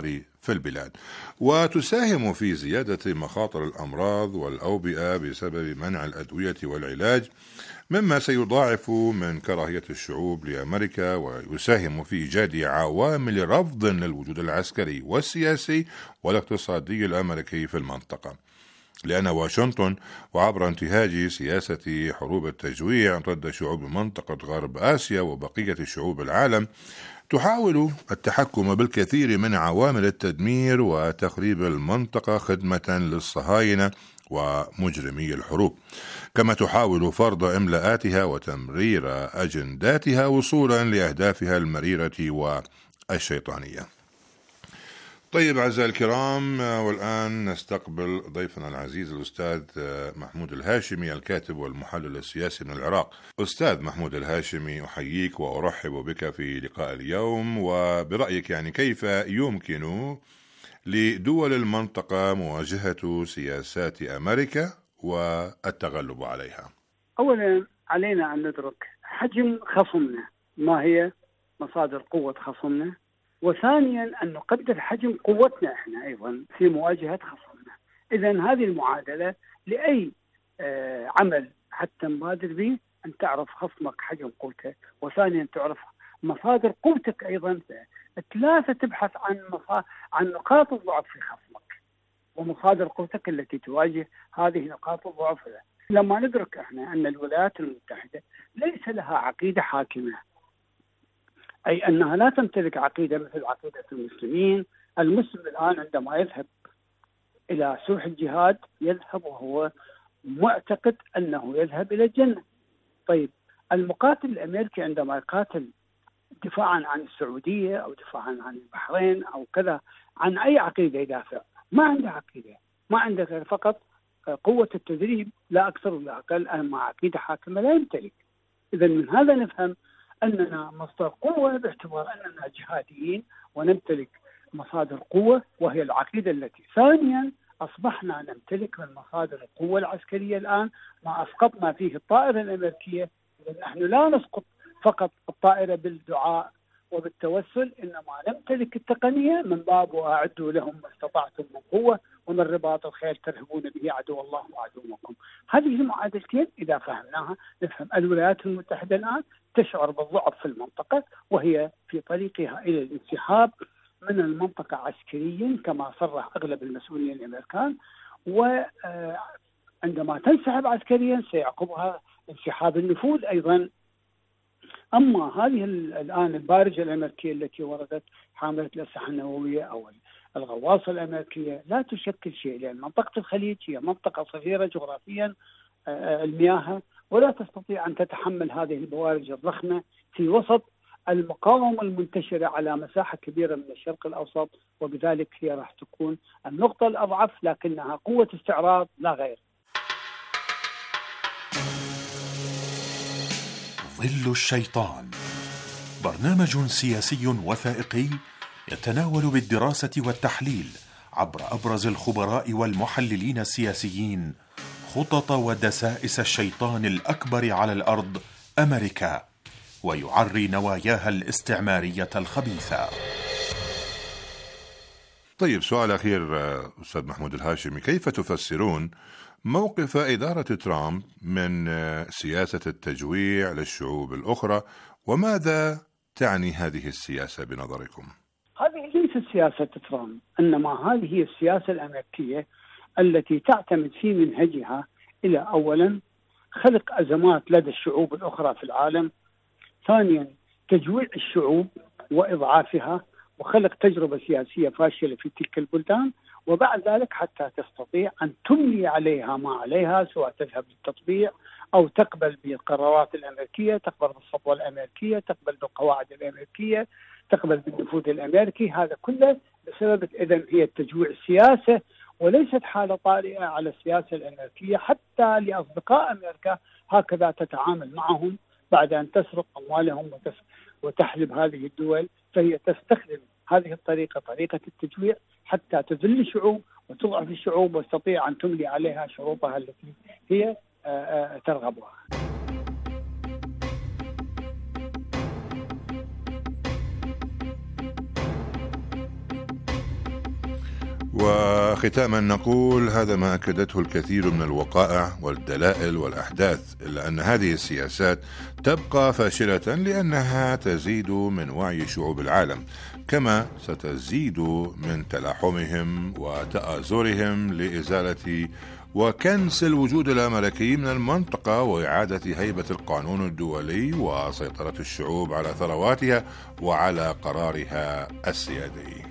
في البلاد، وتساهم في زيادة مخاطر الأمراض والأوبئة بسبب منع الأدوية والعلاج، مما سيضاعف من كراهية الشعوب لأمريكا، ويساهم في إيجاد عوامل رفض للوجود العسكري والسياسي والاقتصادي الأمريكي في المنطقة، لأن واشنطن وعبر انتهاج سياسة حروب التجويع ضد شعوب منطقة غرب آسيا وبقية شعوب العالم تحاول التحكم بالكثير من عوامل التدمير وتخريب المنطقة خدمة للصهاينة ومجرمي الحروب، كما تحاول فرض إملاءاتها وتمرير أجنداتها وصولا لأهدافها المريرة والشيطانية. طيب أعزائي الكرام، والآن نستقبل ضيفنا العزيز الأستاذ محمود الهاشمي، الكاتب والمحلل السياسي من العراق. أستاذ محمود الهاشمي، أحييك وأرحب بك في لقاء اليوم، وبرأيك يعني كيف يمكن لدول المنطقة مواجهة سياسات أمريكا والتغلب عليها؟ أولا علينا أن ندرك حجم خصمنا، ما هي مصادر قوة خصمنا، وثانيا أن نقدر حجم قوتنا إحنا أيضا في مواجهة خصمنا. إذن هذه المعادلة لأي عمل حتى نبادر به، أن تعرف خصمك حجم قوته، وثانيا تعرف مصادر قوتك أيضا. ثلاثة تبحث عن نقاط الضعف في خصمك ومصادر قوتك التي تواجه هذه نقاط الضعف. لما ندرك احنا أن الولايات المتحدة ليس لها عقيدة حاكمة، أي أنها لا تمتلك عقيدة مثل عقيدة المسلمين. المسلم الآن عندما يذهب إلى سوح الجهاد يذهب وهو معتقد أنه يذهب إلى الجنة. طيب المقاتل الأمريكي عندما يقاتل دفاعا عن السعودية أو دفاعا عن البحرين أو كذا، عن أي عقيدة يدافع؟ ما عنده عقيدة، ما عنده فقط قوة التدريب لا أكثر ولا أقل، أما عقيدة حاكمة لا يمتلك. إذن من هذا نفهم أننا مصدر قوة باعتبار أننا جهاديين ونمتلك مصادر قوة وهي العقيدة التي. ثانيا أصبحنا نمتلك من مصادر القوة العسكرية الآن ما أسقطنا فيه الطائرة الأمريكية. نحن لا نسقط فقط الطائرة بالدعاء وبالتوسل، إنما نمتلك التقنية من باب وأعدوا لهم ما استطعتم من قوة ومن رباط الخيل ترهبون به عدو الله وعدوكم. هذه المعادلتين إذا فهمناها نفهم الولايات المتحدة الآن تشعر بالضعف في المنطقة، وهي في طريقها إلى الانسحاب من المنطقة عسكريا كما صرح أغلب المسؤولين الأمريكان، وعندما تنسحب عسكريا سيعقبها انسحاب النفوذ أيضا. أما هذه الآن البارجة الأمريكية التي وردت حاملة الأسلحة النووية أو الغواصة الأمريكية لا تشكل شيء، لأن منطقة الخليج هي منطقة صغيرة جغرافيا المياه، ولا تستطيع أن تتحمل هذه البوارج الضخمة في وسط المقاومة المنتشرة على مساحة كبيرة من الشرق الأوسط، وبذلك هي راح تكون النقطة الأضعف، لكنها قوة استعراض لا غير. ظل الشيطان، برنامج سياسي وثائقي يتناول بالدراسة والتحليل عبر أبرز الخبراء والمحللين السياسيين خطط ودسائس الشيطان الأكبر على الأرض أمريكا، ويعري نواياها الاستعمارية الخبيثة. طيب سؤال أخير أستاذ محمود الهاشمي، كيف تفسرون موقف إدارة ترامب من سياسة التجويع للشعوب الأخرى، وماذا تعني هذه السياسة بنظركم؟ هذه ليست سياسة ترامب، إنما هذه هي السياسة الأمريكية التي تعتمد في منهجها إلى أولا خلق أزمات لدى الشعوب الأخرى في العالم، ثانيا تجويع الشعوب وإضعافها وخلق تجربة سياسية فاشلة في تلك البلدان، وبعد ذلك حتى تستطيع أن تملي عليها ما عليها، سواء تذهب للتطبيع أو تقبل بالقرارات الأمريكية، تقبل بالسطوة الأمريكية، تقبل بالقواعد الأمريكية، تقبل بالنفوذ الأمريكي. هذا كله بسبب إذن هي التجويع السياسة، وليست حالة طارئة على السياسة الأمريكية. حتى لأصدقاء أمريكا هكذا تتعامل معهم بعد أن تسرق أموالهم وتحلب هذه الدول، فهي تستخدم هذه الطريقة، طريقة التجويع، حتى تذل الشعوب وتضعف الشعوب وتستطيع أن تملي عليها شروطها التي هي ترغبها. وختاما نقول هذا ما أكدته الكثير من الوقائع والدلائل والأحداث، إلا أن هذه السياسات تبقى فاشلة لأنها تزيد من وعي شعوب العالم، كما ستزيد من تلاحمهم وتآزرهم لإزالة وكنس الوجود الأمريكي من المنطقة وإعادة هيبة القانون الدولي وسيطرة الشعوب على ثرواتها وعلى قرارها السيادي.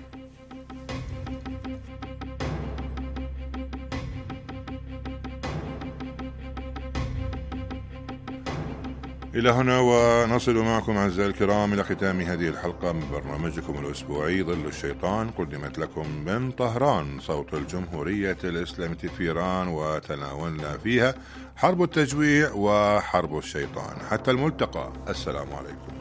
إلى هنا ونصل معكم أعزائي الكرام إلى ختام هذه الحلقة من برنامجكم الأسبوعي ظل الشيطان، قدمت لكم من طهران صوت الجمهورية الإسلامية في إيران، وتناولنا فيها حرب التجويع وحرب الشيطان. حتى الملتقى، السلام عليكم.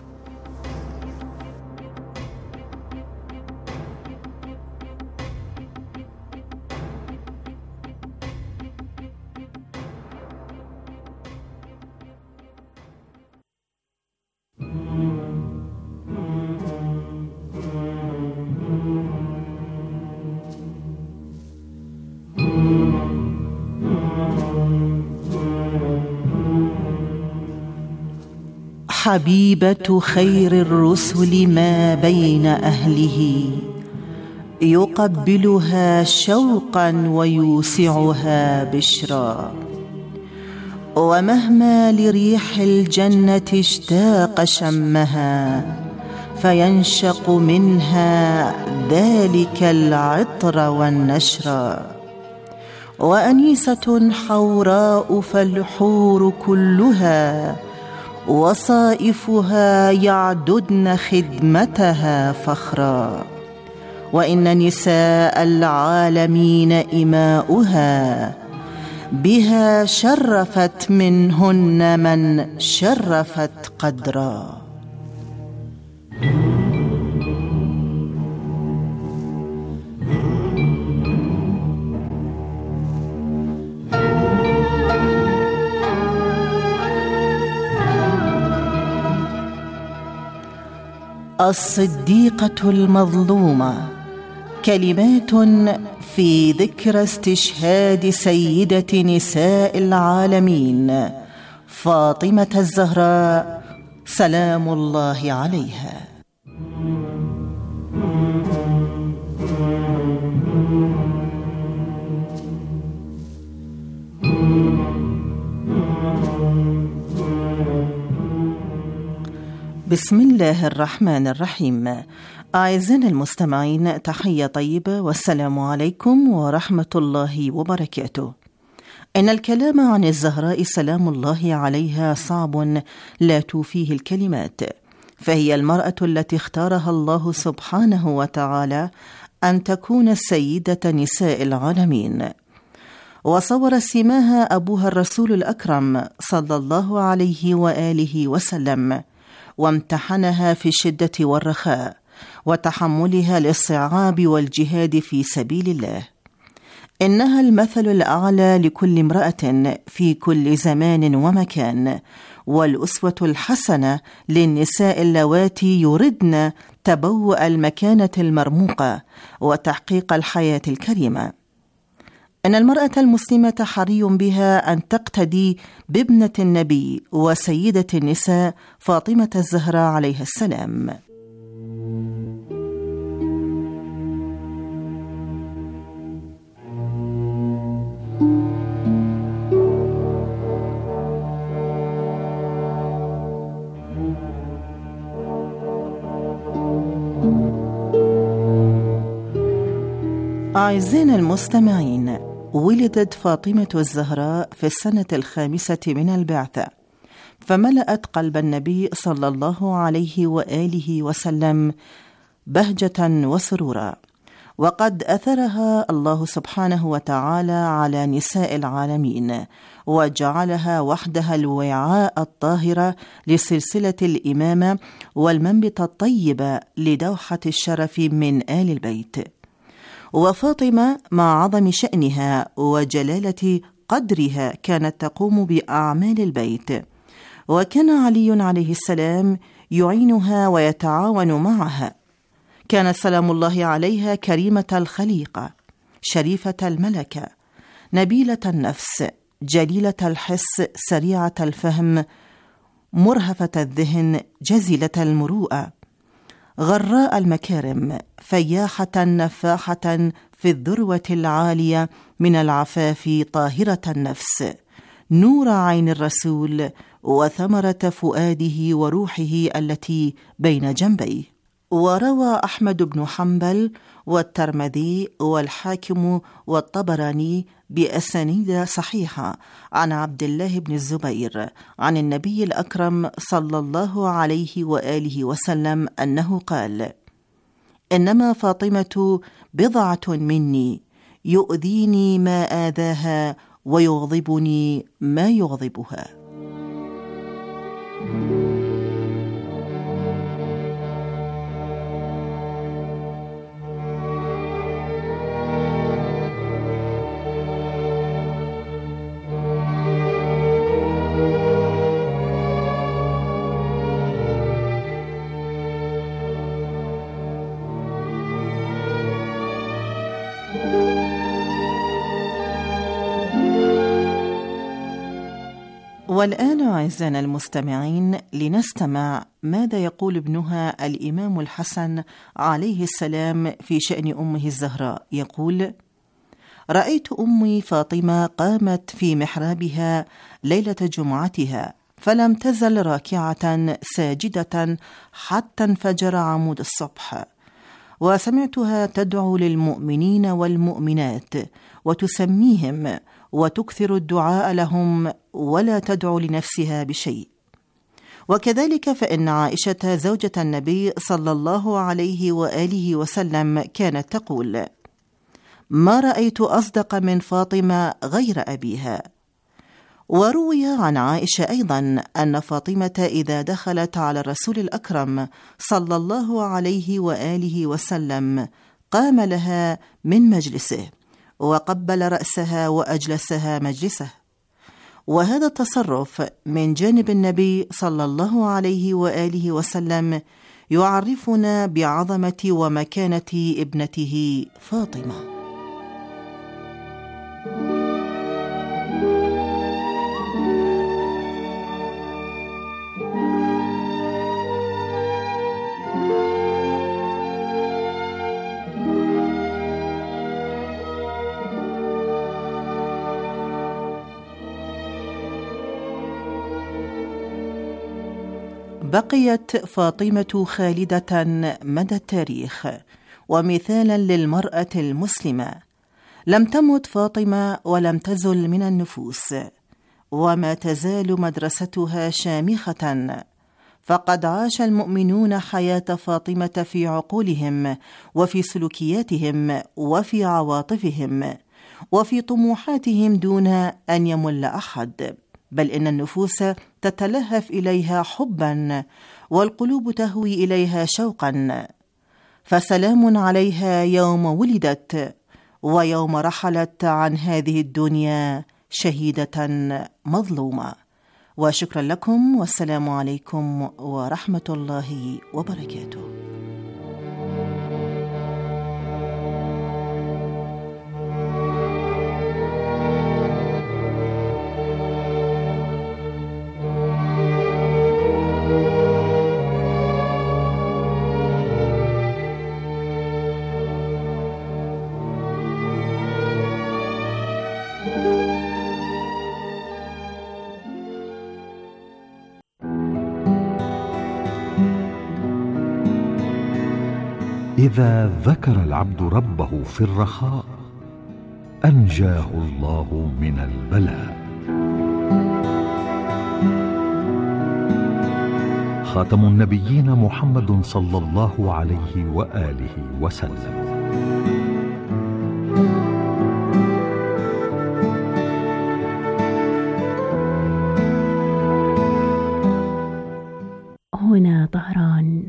حبيبة خير الرسل ما بين أهله، يقبلها شوقا ويوسعها بشرا، ومهما لريح الجنة اشتاق شمها فينشق منها ذلك العطر والنشرا. وأنيسة حوراء فالحور كلها، وصائفها يعددن خدمتها فخرا. وإن نساء العالمين إماؤها، بها شرفت منهن من شرفت قدرا. الصديقة المظلومة، كلمات في ذكرى استشهاد سيدة نساء العالمين فاطمة الزهراء سلام الله عليها. بسم الله الرحمن الرحيم. أعزائنا المستمعين، تحية طيبة والسلام عليكم ورحمة الله وبركاته. إن الكلام عن الزهراء سلام الله عليها صعب لا توفيه الكلمات، فهي المرأة التي اختارها الله سبحانه وتعالى أن تكون سيدة نساء العالمين، وصور سماها أبوها الرسول الأكرم صلى الله عليه وآله وسلم، وامتحنها في الشدة والرخاء وتحملها للصعاب والجهاد في سبيل الله. إنها المثل الأعلى لكل امرأة في كل زمان ومكان، والأسوة الحسنة للنساء اللواتي يردن تبوء المكانة المرموقة وتحقيق الحياة الكريمة. أن المرأة المسلمة حري بها أن تقتدي بابنة النبي وسيدة النساء فاطمة الزهراء عليها السلام. أعزائنا المستمعين، ولدت فاطمة الزهراء في السنة 5 من البعثة، فملأت قلب النبي صلى الله عليه وآله وسلم بهجة وسرورا، وقد أثرها الله سبحانه وتعالى على نساء العالمين، وجعلها وحدها الوعاء الطاهرة لسلسلة الإمامة والمنبت الطيب لدوحة الشرف من آل البيت. وفاطمة مع عظم شأنها وجلالة قدرها كانت تقوم بأعمال البيت، وكان علي عليه السلام يعينها ويتعاون معها. كانت سلام الله عليها كريمة الخليقة، شريفة الملكة، نبيلة النفس، جليلة الحس، سريعة الفهم، مرهفة الذهن، جزيلة المروءة، غراء المكارم، فياحة نفاحة في الذروة العالية من العفاف، طاهرة النفس، نور عين الرسول وثمرة فؤاده وروحه التي بين جنبيه. وروى أحمد بن حنبل والترمذي والحاكم والطبراني بأسانيد صحيحة عن عبد الله بن الزبير عن النبي الأكرم صلى الله عليه وآله وسلم أنه قال: إنما فاطمة بضعة مني، يؤذيني ما آذاها ويغضبني ما يغضبها. والآن أعزائنا المستمعين لنستمع ماذا يقول ابنها الإمام الحسن عليه السلام في شأن أمه الزهراء. يقول: رأيت أمي فاطمة قامت في محرابها ليلة جمعتها، فلم تزل راكعة ساجدة حتى انفجر عمود الصبح، وسمعتها تدعو للمؤمنين والمؤمنات وتسميهم وتكثر الدعاء لهم ولا تدعو لنفسها بشيء. وكذلك فإن عائشة زوجة النبي صلى الله عليه وآله وسلم كانت تقول: ما رأيت أصدق من فاطمة غير أبيها. وروي عن عائشة أيضا أن فاطمة إذا دخلت على الرسول الأكرم صلى الله عليه وآله وسلم قام لها من مجلسه وقبل رأسها وأجلسها مجلسه. وهذا التصرف من جانب النبي صلى الله عليه وآله وسلم يعرفنا بعظمة ومكانة ابنته فاطمة. بقيت فاطمة خالدة مدى التاريخ ومثالا للمرأة المسلمة. لم تمت فاطمة ولم تزل من النفوس، وما تزال مدرستها شامخة، فقد عاش المؤمنون حياة فاطمة في عقولهم وفي سلوكياتهم وفي عواطفهم وفي طموحاتهم دون أن يمل أحد، بل إن النفوس تتلهف إليها حبا والقلوب تهوي إليها شوقا. فسلام عليها يوم ولدت ويوم رحلت عن هذه الدنيا شهيدة مظلومة. وشكرا لكم، والسلام عليكم ورحمة الله وبركاته. إذا ذكر العبد ربه في الرخاء أنجاه الله من البلاء. خاتم النبيين محمد صلى الله عليه وآله وسلم. هنا طهران.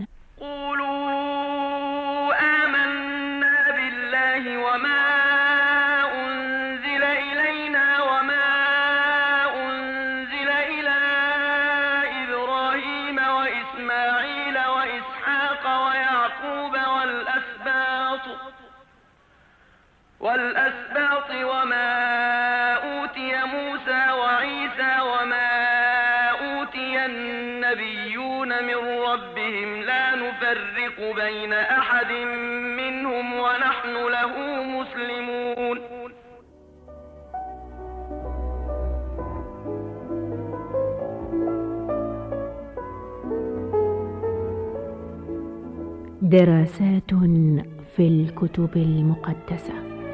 الأسباط وما أوتي موسى وعيسى وما أوتي النبيون من ربهم لا نفرق بين أحد منهم ونحن له مسلمون. دراسات في الكتب المقدسة.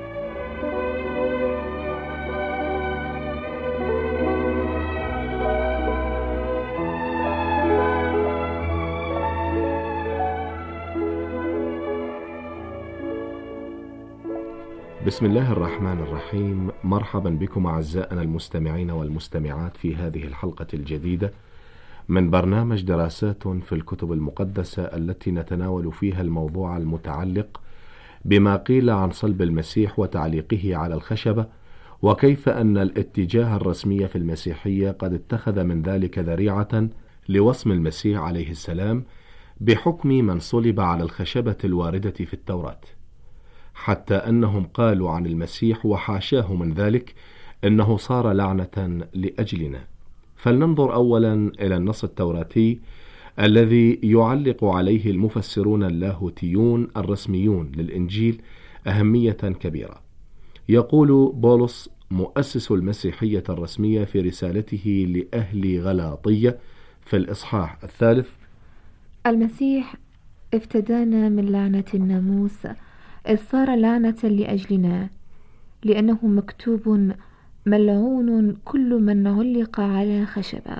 بسم الله الرحمن الرحيم. مرحبا بكم أعزائنا المستمعين والمستمعات في هذه الحلقة الجديدة من برنامج دراسات في الكتب المقدسة، التي نتناول فيها الموضوع المتعلق بما قيل عن صلب المسيح وتعليقه على الخشبة، وكيف أن الاتجاه الرسمي في المسيحية قد اتخذ من ذلك ذريعة لوصم المسيح عليه السلام بحكم من صلب على الخشبة الواردة في التوراة، حتى أنهم قالوا عن المسيح وحاشاه من ذلك إنه صار لعنة لأجلنا. فلننظر أولا إلى النص التوراتي الذي يعلق عليه المفسرون اللاهوتيون الرسميون للإنجيل أهمية كبيرة. يقول بولس مؤسس المسيحية الرسمية في رسالته لأهل غلاطية في الإصحاح 3: المسيح افتدانا من لعنة الناموس إذ صار لعنة لأجلنا، لأنه مكتوب: ملعون كل من علق على خشبة.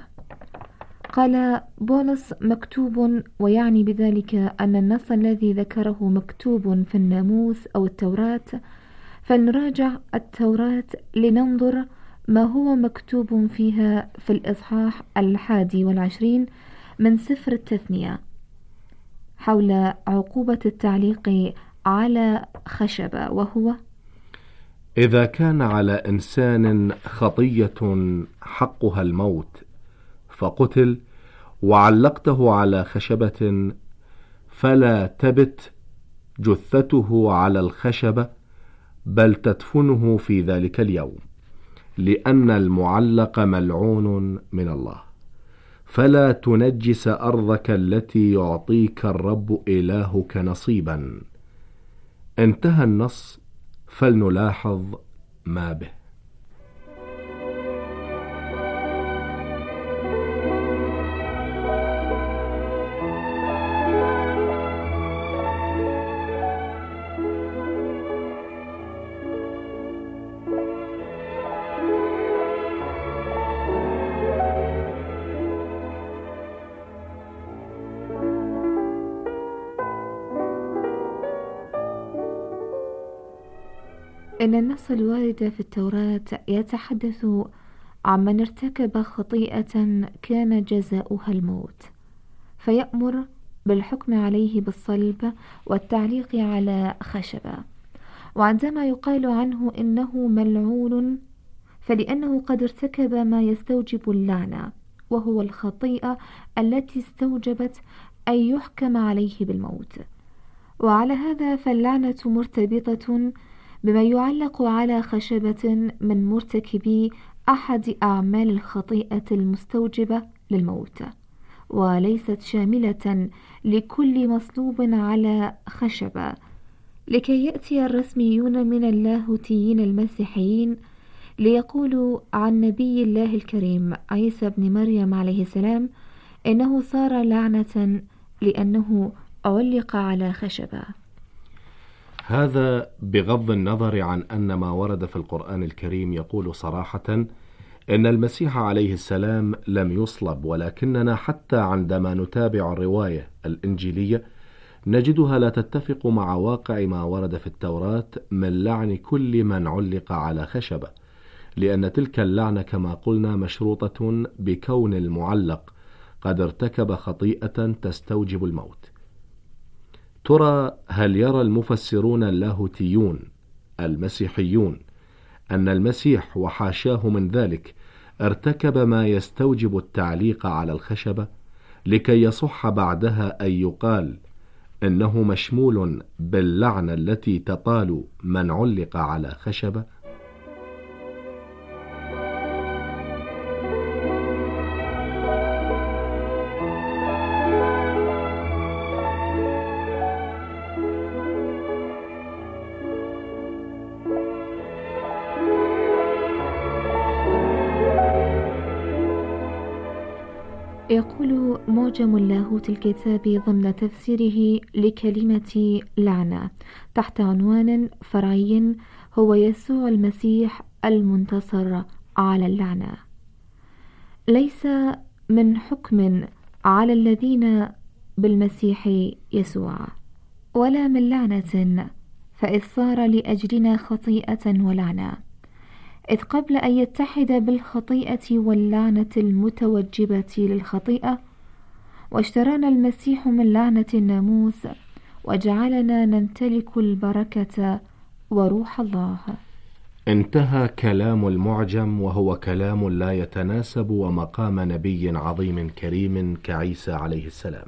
قال بولس مكتوب، ويعني بذلك أن النص الذي ذكره مكتوب في الناموس أو التوراة، فلنراجع التوراة لننظر ما هو مكتوب فيها في الإصحاح 21 من سفر التثنية حول عقوبة التعليق على خشبة، وهو: إذا كان على إنسان خطية حقها الموت فقتل وعلقته على خشبة، فلا تبت جثته على الخشبة، بل تدفنه في ذلك اليوم، لأن المعلق ملعون من الله. فلا تنجس أرضك التي يعطيك الرب إلهك نصيبا. انتهى النص، فلنلاحظ ما به. إن النص الوارد في التوراة يتحدث عن من ارتكب خطيئة كان جزاؤها الموت، فيأمر بالحكم عليه بالصلب والتعليق على خشبة. وعندما يقال عنه إنه ملعون، فلأنه قد ارتكب ما يستوجب اللعنة، وهو الخطيئة التي استوجبت أن يحكم عليه بالموت. وعلى هذا فاللعنة مرتبطة بما يعلق على خشبة من مرتكبي أحد أعمال الخطيئة المستوجبة للموت، وليست شاملة لكل مصلوب على خشبة، لكي يأتي الرسميون من اللاهوتيين المسيحيين ليقولوا عن نبي الله الكريم عيسى بن مريم عليه السلام إنه صار لعنة لأنه علق على خشبة. هذا بغض النظر عن أن ما ورد في القرآن الكريم يقول صراحة إن المسيح عليه السلام لم يصلب، ولكننا حتى عندما نتابع الرواية الإنجيلية نجدها لا تتفق مع واقع ما ورد في التوراة من لعن كل من علق على خشبة، لأن تلك اللعنة كما قلنا مشروطة بكون المعلق قد ارتكب خطيئة تستوجب الموت. ترى هل يرى المفسرون اللاهوتيون المسيحيون أن المسيح وحاشاه من ذلك ارتكب ما يستوجب التعليق على الخشبة لكي يصح بعدها أن يقال إنه مشمول باللعنة التي تطال من علق على خشبة؟ يقول معجم اللاهوت الكتابي ضمن تفسيره لكلمة لعنة تحت عنوان فرعي هو يسوع المسيح المنتصر على اللعنة. ليس من حكم على الذين بالمسيح يسوع ولا من لعنة، فإذ صار لأجلنا خطيئة ولعنة، إذ قبل أن يتحد بالخطيئة واللعنة المتوجبة للخطيئة واشترانا المسيح من لعنة الناموس وجعلنا نمتلك البركة وروح الله. انتهى كلام المعجم، وهو كلام لا يتناسب ومقام نبي عظيم كريم كعيسى عليه السلام،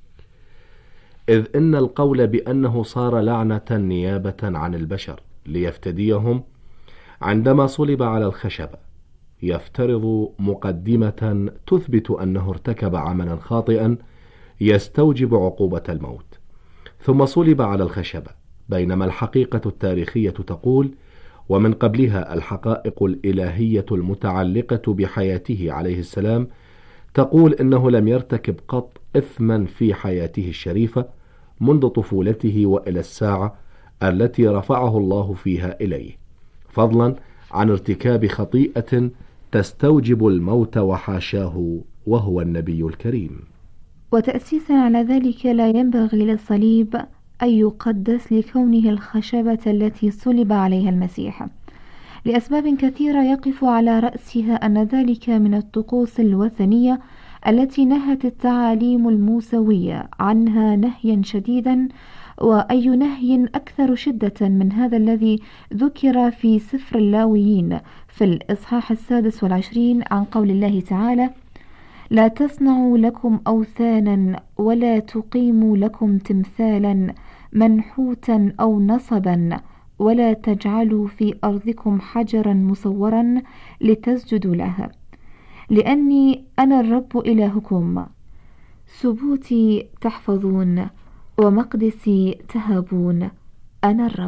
إذ إن القول بأنه صار لعنة نيابة عن البشر ليفتديهم عندما صلب على الخشبة يفترض مقدمة تثبت أنه ارتكب عملا خاطئا يستوجب عقوبة الموت، ثم صلب على الخشبة، بينما الحقيقة التاريخية تقول، ومن قبلها الحقائق الإلهية المتعلقة بحياته عليه السلام تقول إنه لم يرتكب قط إثما في حياته الشريفة منذ طفولته وإلى الساعة التي رفعه الله فيها إليه، فضلا عن ارتكاب خطيئة تستوجب الموت وحاشاه وهو النبي الكريم. وتأسيسا على ذلك لا ينبغي للصليب أن يقدس لكونه الخشبة التي صلب عليها المسيح، لأسباب كثيرة يقف على رأسها أن ذلك من الطقوس الوثنية التي نهت التعاليم الموسوية عنها نهيا شديدا، وأي نهي أكثر شدة من هذا الذي ذكر في سفر اللاويين في الإصحاح 26 عن قول الله تعالى: لا تصنعوا لكم أوثانا ولا تقيموا لكم تمثالا منحوتا أو نصبا ولا تجعلوا في أرضكم حجرا مصورا لتسجدوا له، لأني أنا الرب إلهكم، سبوتي تحفظون ومقدسي تهابون، أنا الرب.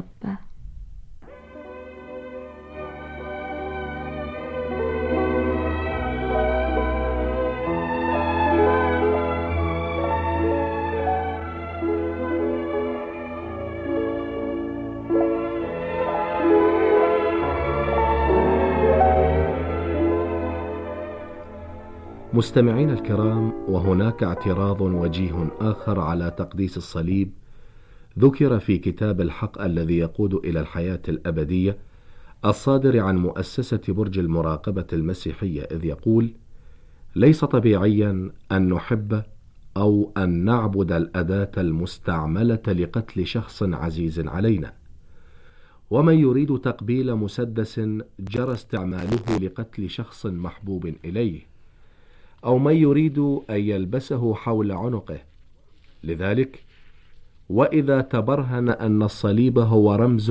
مستمعين الكرام، وهناك اعتراض وجيه آخر على تقديس الصليب ذكر في كتاب الحق الذي يقود إلى الحياة الأبدية الصادر عن مؤسسة برج المراقبة المسيحية، إذ يقول: ليس طبيعيا أن نحب أو أن نعبد الأداة المستعملة لقتل شخص عزيز علينا، ومن يريد تقبيل مسدس جرى استعماله لقتل شخص محبوب إليه، أو من يريد أن يلبسه حول عنقه. لذلك وإذا تبرهن أن الصليب هو رمز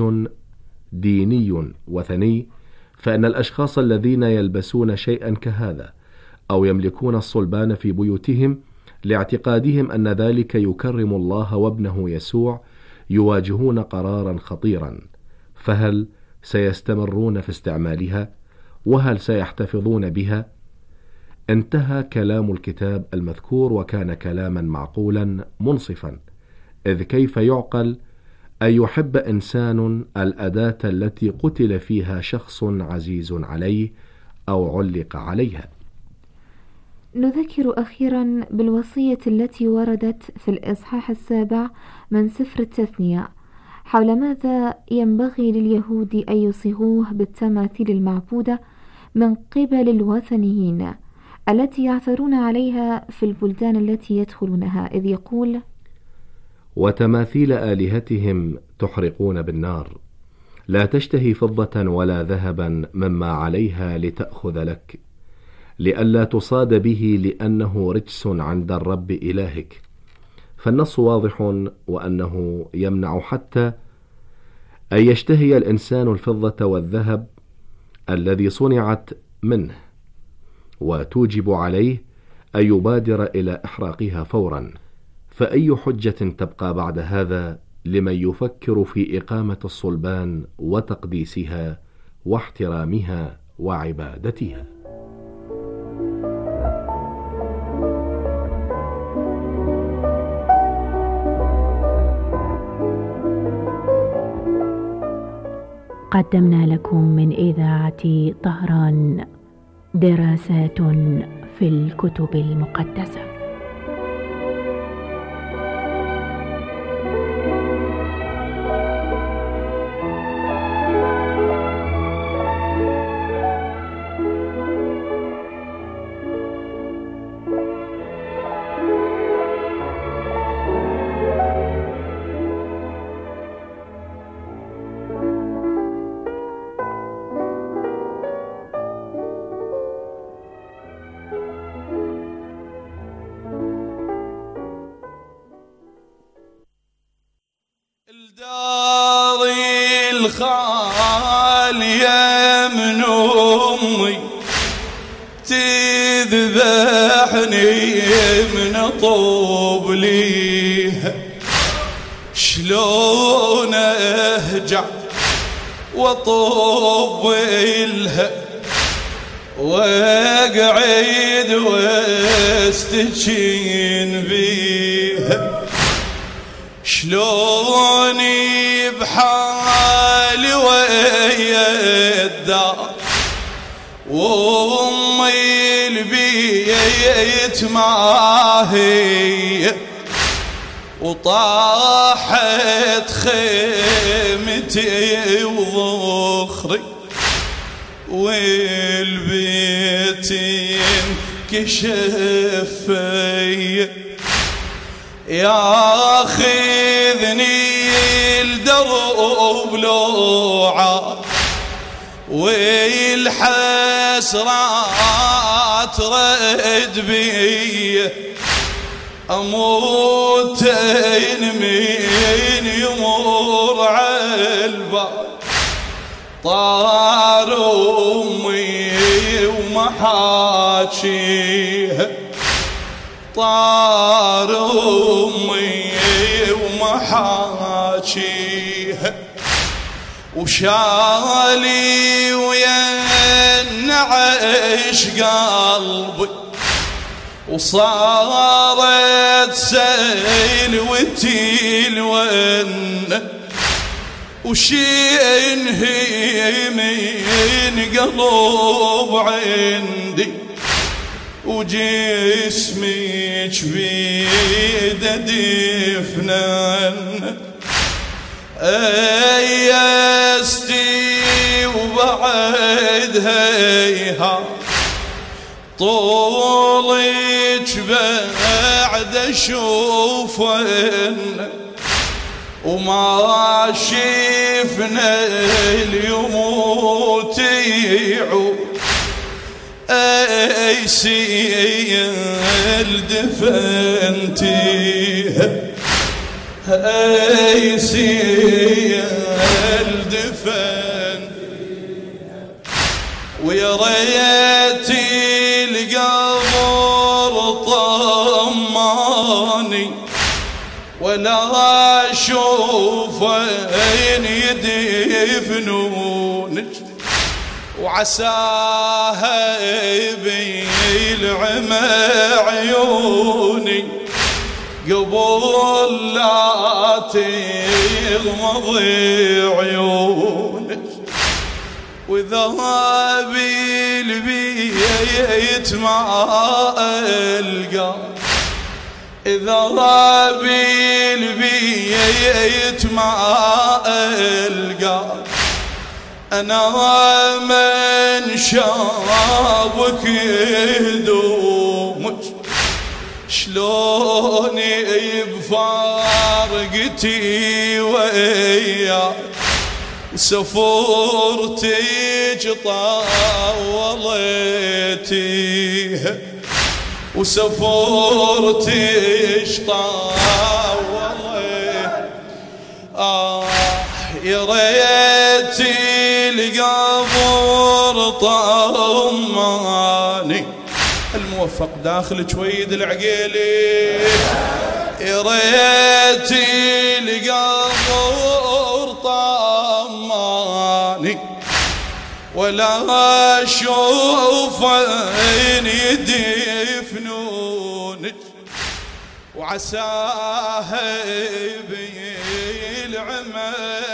ديني وثني، فإن الأشخاص الذين يلبسون شيئا كهذا أو يملكون الصلبان في بيوتهم لاعتقادهم أن ذلك يكرم الله وابنه يسوع يواجهون قرارا خطيرا، فهل سيستمرون في استعمالها؟ وهل سيحتفظون بها؟ انتهى كلام الكتاب المذكور، وكان كلاما معقولا منصفا، إذ كيف يعقل أن يحب إنسان الأداة التي قتل فيها شخص عزيز عليه أو علق عليها؟ نذكر أخيرا بالوصية التي وردت في الإصحاح 7 من سفر التثنية حول ماذا ينبغي لليهود أن يصيغوه بالتماثيل المعبودة من قبل الوثنيين التي يعثرون عليها في البلدان التي يدخلونها، إذ يقول: وتماثيل آلهتهم تحرقون بالنار، لا تشتهي فضة ولا ذهبا مما عليها لتأخذ لك، لئلا تصاد به لأنه رجس عند الرب إلهك. فالنص واضح، وأنه يمنع حتى أن يشتهي الإنسان الفضة والذهب الذي صنعت منه، وتوجب عليه أن يبادر إلى إحراقها فورا. فأي حجة تبقى بعد هذا لمن يفكر في إقامة الصلبان وتقديسها واحترامها وعبادتها؟ قدمنا لكم من إذاعة طهران دراسات في الكتب المقدسة. داري الخالية من أمي تذبحني من طوب ليها، شلون أهجع وطوب إلها واقعد واستجين بيها، شلوني بحالي ويا الدار وامي البيت معاهي وطاحت خيمتي وظخري والبيت انكشف فيا، ياخذني الدرب لوعة والحسرات رد بي، أموت من يمر عالباب، طار أمي ومحاكيها، طار أمي ومحاكيها، وشالي وينعش قلبي، وصارت سلوتي الون، وشينهي من قلب عندي، وجسمي جبيد دفنان، ايستي وبعد هيها طولك بعد اشوفن، وما شفنا اليوم تيعود، اي سيل دفنتيها، اي سيل دفنتيها، ويا ريت القبر طماني ولا اشوف وين يدفنونك، وعساها بالعمى عيوني قبل لا تغمض عيونك، وذهب البيت مع القى، ذهب البيت مع القى، أنا من شابك هدومك، شلوني بفارقتي وياك، سفورتك طولتيها، وسفورتك طولتيها، يا ريت القبر طماني، الموفق داخل جويد العقيلي، يا ريت القبر طماني ولا اشوف وين يدفنونك، وعساها بالعمى